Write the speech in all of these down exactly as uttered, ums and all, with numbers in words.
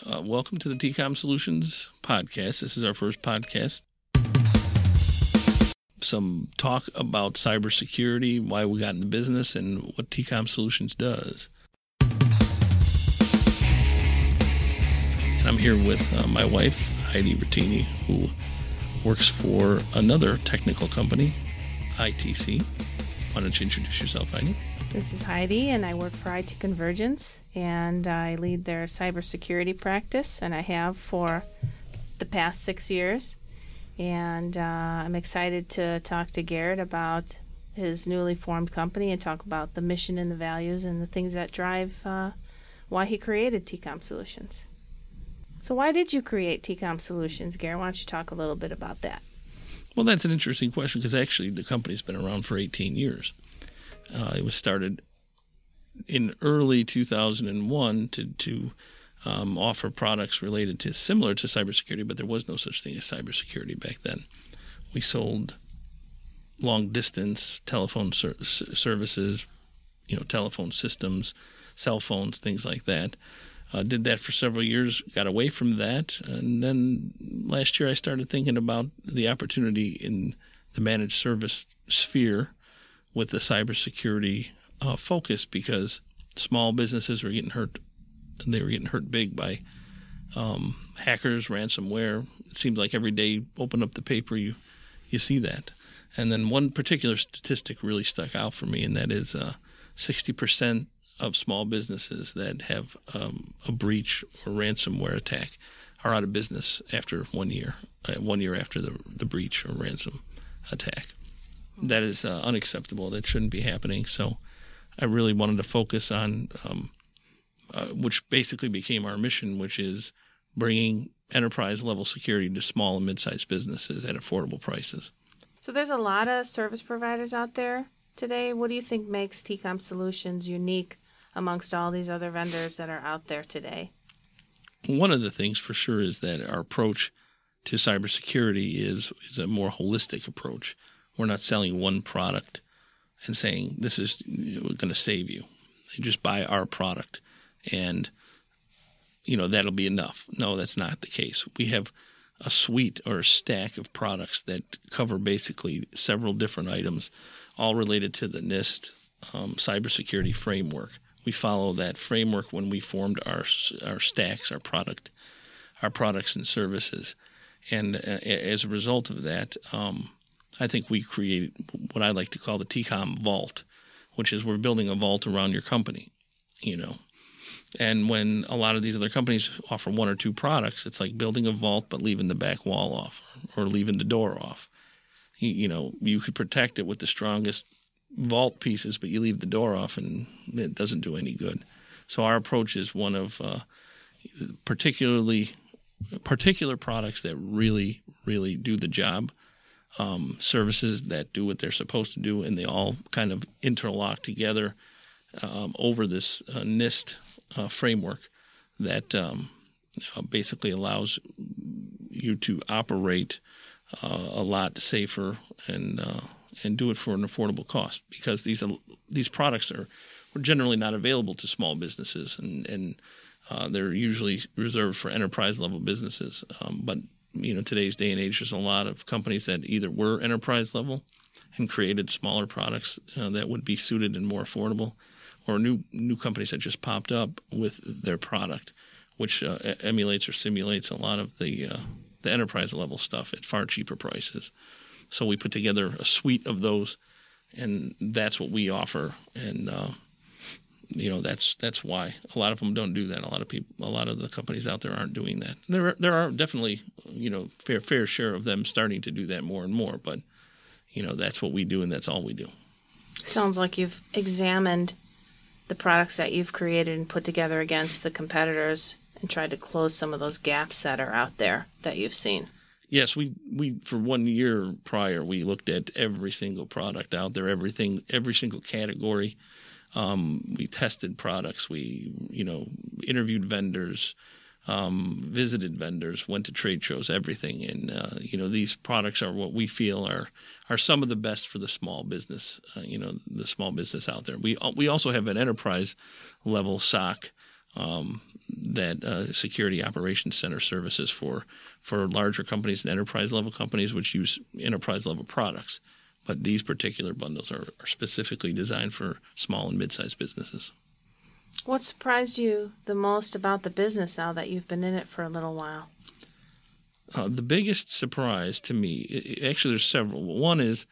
Uh, welcome to the T COM Solutions podcast. This is our first podcast. Some talk about cybersecurity, why we got in the business, and what T COM Solutions does. And I'm here with uh, my wife, Heidi Rattini, who works for another technical company, I T C. Why don't you introduce yourself, Heidi? This is Heidi, and I work for I T Convergence, and I lead their cybersecurity practice, and I have for the past six years. And uh, I'm excited to talk to Garrett about his newly formed company and talk about the mission and the values and the things that drive uh, why he created T COM Solutions. So why did you create T COM Solutions, Garrett? Why don't you talk a little bit about that? Well, that's an interesting question because actually the company's been around for eighteen years. Uh, it was started in early two thousand one to, to um, offer products related to similar to cybersecurity, but there was no such thing as cybersecurity back then. We sold long-distance telephone ser- services, you know, telephone systems, cell phones, things like that. Uh, did that for several years, got away from that, and then last year I started thinking about the opportunity in the managed service sphere with the cybersecurity uh, focus because small businesses were getting hurt. They were getting hurt big by um, hackers, ransomware. It seems like every day you open up the paper, you you see that. And then one particular statistic really stuck out for me, and that is uh, sixty percent of small businesses that have um, a breach or ransomware attack are out of business after one year, uh, one year after the, the breach or ransom attack. That is uh, unacceptable. That shouldn't be happening. So I really wanted to focus on, um, uh, which basically became our mission, which is bringing enterprise-level security to small and mid-sized businesses at affordable prices. So there's a lot of service providers out there today. What do you think makes T COM Solutions unique amongst all these other vendors that are out there today? One of the things for sure is that our approach to cybersecurity is is a more holistic approach. We're not selling one product and saying this is going to save you. You just buy our product and, you know, that'll be enough. No, that's not the case. We have a suite or a stack of products that cover basically several different items, all related to the NIST um, cybersecurity framework. We follow that framework when we formed our our stacks, our product, our products and services, and uh, as a result of that, um, I think we created what I like to call the T COM Vault, which is we're building a vault around your company, you know. And when a lot of these other companies offer one or two products, it's like building a vault but leaving the back wall off or, or leaving the door off. You, you know, you could protect it with the strongest vault pieces, but you leave the door off and it doesn't do any good. So our approach is one of uh, particularly particular products that really, really do the job, um, services that do what they're supposed to do, and they all kind of interlock together um, over this uh, NIST uh, framework that um, uh, basically allows you to operate uh, a lot safer and uh, and do it for an affordable cost, because these these products are were generally not available to small businesses, and and uh, they're usually reserved for enterprise level businesses. Um, but you know, today's day and age, there's a lot of companies that either were enterprise level and created smaller products uh, that would be suited and more affordable, or new new companies that just popped up with their product, which uh, emulates or simulates a lot of the uh, the enterprise level stuff at far cheaper prices. So we put together a suite of those, and that's what we offer. And uh, you know, that's that's why a lot of them don't do that. A lot of people, a lot of the companies out there aren't doing that. There there are definitely, you know, fair fair share of them starting to do that more and more. But you know, that's what we do, and that's all we do. Sounds like you've examined the products that you've created and put together against the competitors and tried to close some of those gaps that are out there that you've seen. Yes, we, we for one year prior, we looked at every single product out there, everything, every single category. Um, we tested products. We, you know, interviewed vendors, um, visited vendors, went to trade shows, everything. And, uh, you know, these products are what we feel are are some of the best for the small business, uh, you know, the small business out there. We we also have an enterprise level S O C um, that uh, security operations center services for for larger companies and enterprise level companies which use enterprise level products. But these particular bundles are, are specifically designed for small and mid-sized businesses. What surprised you the most about the business now that you've been in it for a little while? Uh, the biggest surprise to me, actually there's several. One is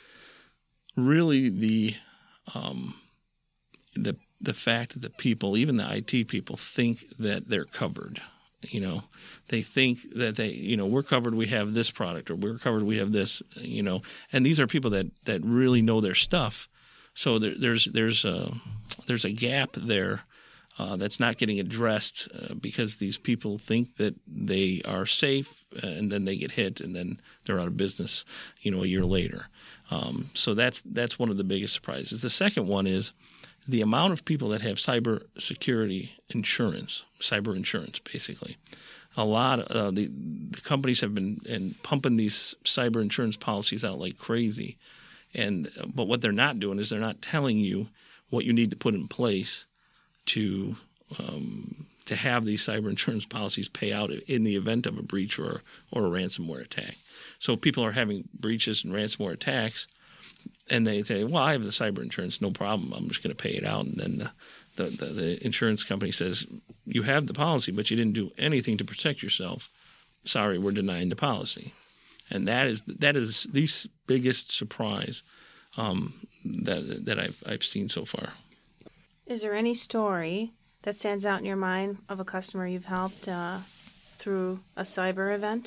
really the um, the the fact that the people, even the I T people, think that they're covered. You know, they think that they, you know, we're covered, we have this product, or we're covered, we have this, you know, and these are people that, that really know their stuff. So there, there's there's a there's a gap there uh, that's not getting addressed uh, because these people think that they are safe, and then they get hit, and then they're out of business, you know, a year later. Um, so that's that's one of the biggest surprises. The second one is the amount of people that have cyber security insurance, cyber insurance, basically. A lot of uh, the, the companies have been and pumping these cyber insurance policies out like crazy. And but what they're not doing is they're not telling you what you need to put in place to um, to have these cyber insurance policies pay out in the event of a breach or or a ransomware attack. So people are having breaches and ransomware attacks, and they say, "Well, I have the cyber insurance, no problem. I'm just going to pay it out." And then the, the, the, the insurance company says, "You have the policy, but you didn't do anything to protect yourself. Sorry, we're denying the policy." And that is that is the biggest surprise um, that that I've I've seen so far. Is there any story that stands out in your mind of a customer you've helped uh, through a cyber event?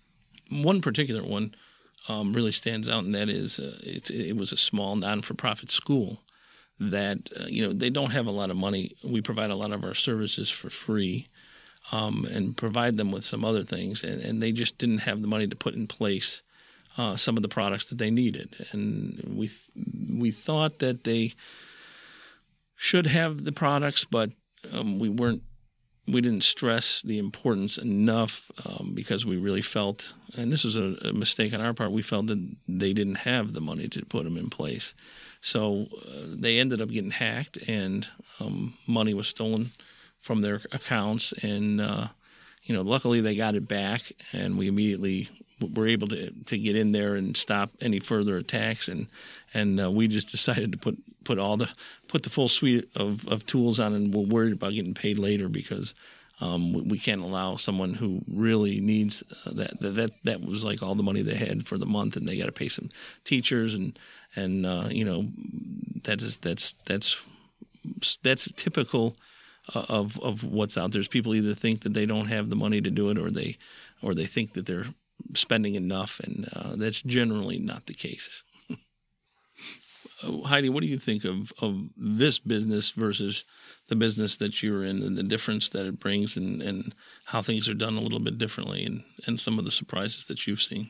One particular one um, really stands out, and that is uh, it, it was a small non-for-profit school that uh, you know they don't have a lot of money. We provide a lot of our services for free. Um, and provide them with some other things, and, and they just didn't have the money to put in place uh, some of the products that they needed. And we th- we thought that they should have the products, but um, we weren't. We didn't stress the importance enough um, because we really felt, and this was a, a mistake on our part, we felt that they didn't have the money to put them in place. So uh, they ended up getting hacked, and um, money was stolen from their accounts, and uh, you know, luckily they got it back, and we immediately were able to to get in there and stop any further attacks, and and uh, we just decided to put put all the put the full suite of, of tools on, and we're worried about getting paid later because um, we, we can't allow someone who really needs uh, that, that that that was like all the money they had for the month, and they got to pay some teachers, and and uh, you know, that is that's that's that's typical of of what's out there. There's people either think that they don't have the money to do it, or they or they think that they're spending enough, and uh, that's generally not the case. uh, Heidi, what do you think of, of this business versus the business that you're in, and the difference that it brings, and, and how things are done a little bit differently, and, and some of the surprises that you've seen?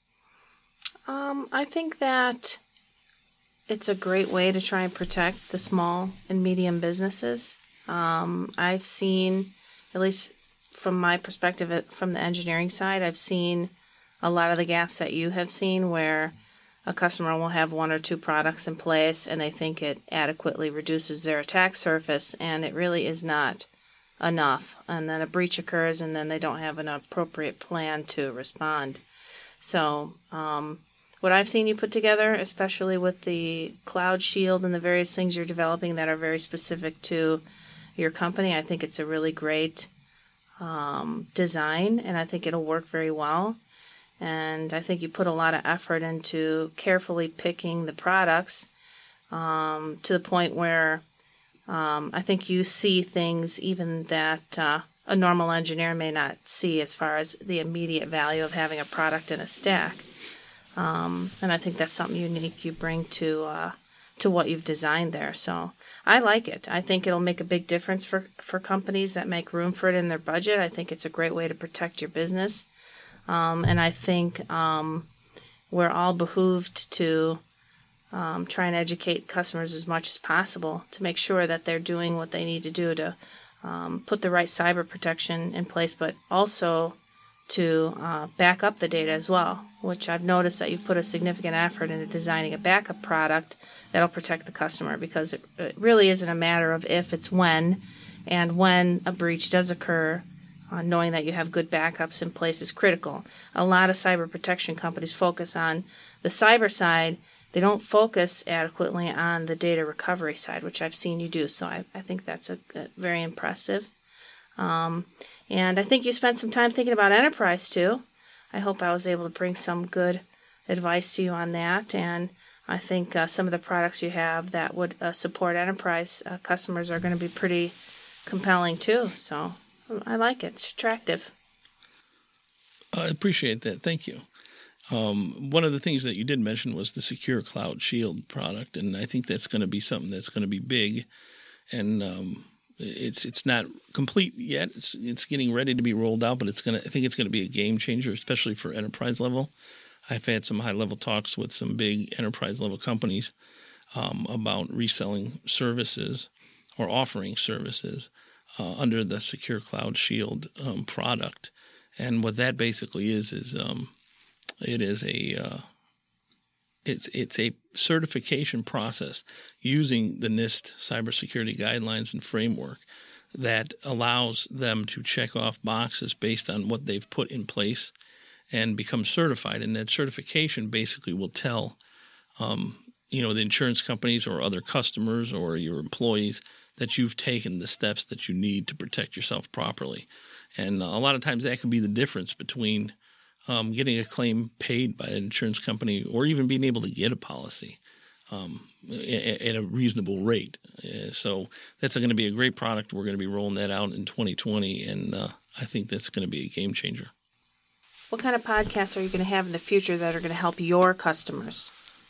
Um, I think that it's a great way to try and protect the small and medium businesses. Um, I've seen, at least from my perspective, from the engineering side, I've seen a lot of the gaps that you have seen where a customer will have one or two products in place and they think it adequately reduces their attack surface, and it really is not enough. And then a breach occurs, and then they don't have an appropriate plan to respond. So um, what I've seen you put together, especially with the Cloud Shield and the various things you're developing that are very specific to your company, I think it's a really great um, design, and I think it'll work very well. And I think you put a lot of effort into carefully picking the products um, to the point where um, I think you see things even that uh, a normal engineer may not see, as far as the immediate value of having a product in a stack. Um, and I think that's something unique you bring to uh, to what you've designed there. So I like it. I think it'll make a big difference for, for companies that make room for it in their budget. I think it's a great way to protect your business. Um, and I think um, we're all behooved to um, try and educate customers as much as possible to make sure that they're doing what they need to do to um, put the right cyber protection in place, but also to uh, back up the data as well, which I've noticed that you've put a significant effort into designing a backup product that'll protect the customer, because it, it really isn't a matter of if, it's when, And when a breach does occur, uh, knowing that you have good backups in place is critical. A lot of cyber protection companies focus on the cyber side. They don't focus adequately on the data recovery side, which I've seen you do. So I, I think that's a, a very impressive. Um, and I think you spent some time thinking about enterprise too. I hope I was able to bring some good advice to you on that. And I think uh, some of the products you have that would uh, support enterprise uh, customers are going to be pretty compelling too. So I like it. It's attractive. I appreciate that. Thank you. Um, one of the things that you did mention was the Secure Cloud Shield product, and I think that's going to be something that's going to be big. And um, it's it's not complete yet. It's it's getting ready to be rolled out, but it's gonna. I think it's going to be a game changer, especially for enterprise level. I've had some high level talks with some big enterprise level companies um, about reselling services or offering services uh, under the Secure Cloud Shield um, product. And what that basically is is um, it is a uh, it's it's a certification process using the NIST cybersecurity guidelines and framework that allows them to check off boxes based on what they've put in place and become certified. And that certification basically will tell um, you know the insurance companies or other customers or your employees that you've taken the steps that you need to protect yourself properly. And a lot of times that can be the difference between um, getting a claim paid by an insurance company or even being able to get a policy um, at, at a reasonable rate. Uh, so that's going to be a great product. We're going to be rolling that out in twenty twenty, and uh, I think that's going to be a game changer. What kind of podcasts are you going to have in the future that are going to help your customers?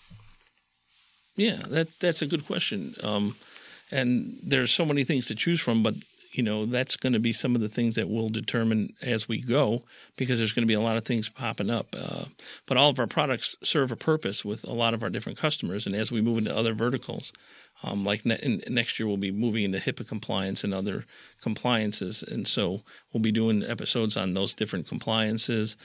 Yeah, that that's a good question. Um, and there's so many things to choose from, but you know, that's going to be some of the things that we'll determine as we go, because there's going to be a lot of things popping up. Uh, but all of our products serve a purpose with a lot of our different customers. And as we move into other verticals, um, like ne- in, next year, we'll be moving into HIPAA compliance and other compliances. And so we'll be doing episodes on those different compliances,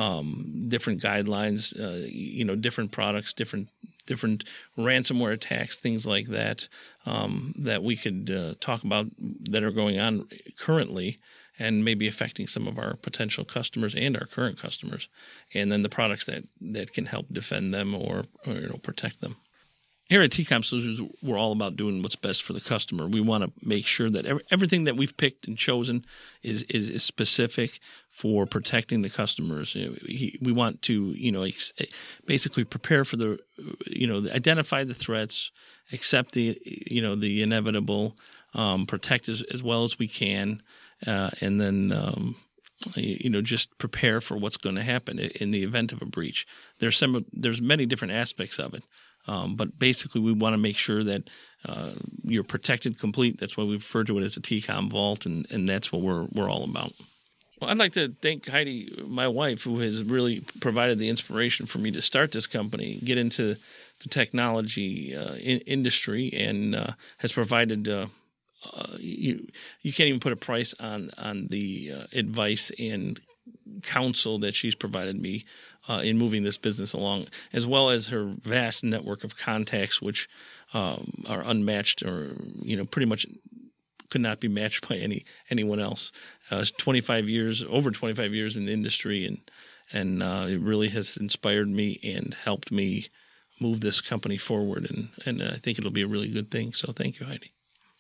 um, different guidelines, uh, you know, different products, different different ransomware attacks, things like that, um, that we could uh, talk about that are going on currently and maybe affecting some of our potential customers and our current customers, and then the products that, that can help defend them or, or you know, protect them. Here at T COM Solutions, we're all about doing what's best for the customer. We want to make sure that every, everything that we've picked and chosen is, is, is specific for protecting the customers. We want to, you know, basically prepare for the, you know, identify the threats, accept the, you know, the inevitable, um, protect as, as well as we can, uh, and then, um, you know, just prepare for what's going to happen in the event of a breach. There's some, there's many different aspects of it. Um, but basically, we want to make sure that uh, you're protected complete. That's why we refer to it as a T COM vault, and, and that's what we're we're all about. Well, I'd like to thank Heidi, my wife, who has really provided the inspiration for me to start this company, get into the technology uh, in, industry, and uh, has provided. Uh, uh, you you can't even put a price on on the uh, advice and counsel that she's provided me uh, in moving this business along, as well as her vast network of contacts, which um, are unmatched, or you know, pretty much could not be matched by any anyone else. Uh, twenty-five years, over twenty-five years in the industry, and and uh, it really has inspired me and helped me move this company forward, and and I think it'll be a really good thing. So thank you, Heidi.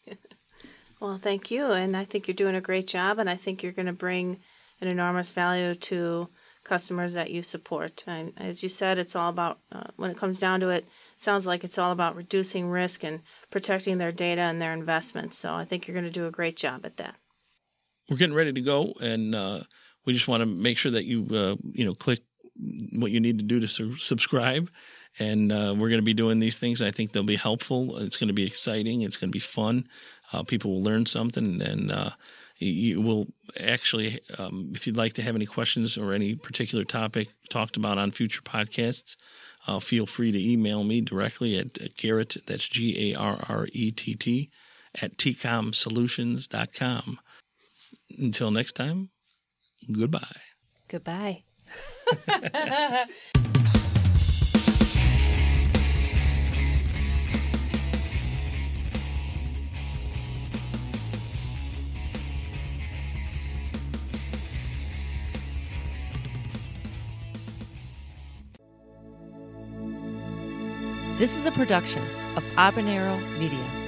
Well, thank you, and I think you're doing a great job, and I think you're going to bring an enormous value to customers that you support. And as you said, it's all about, uh, when it comes down to it, it sounds like it's all about reducing risk and protecting their data and their investments. So I think you're going to do a great job at that. We're getting ready to go, and uh, we just want to make sure that you, uh, you know, click what you need to do to su- subscribe. And uh, we're going to be doing these things, and I think they'll be helpful. It's going to be exciting. It's going to be fun. Uh, people will learn something, and uh, you will actually, um, if you'd like to have any questions or any particular topic talked about on future podcasts, uh, feel free to email me directly at, at Garrett, that's G A R R E T T, at T COM solutions dot com. Until next time, goodbye. Goodbye. This is a production of Habanero Media.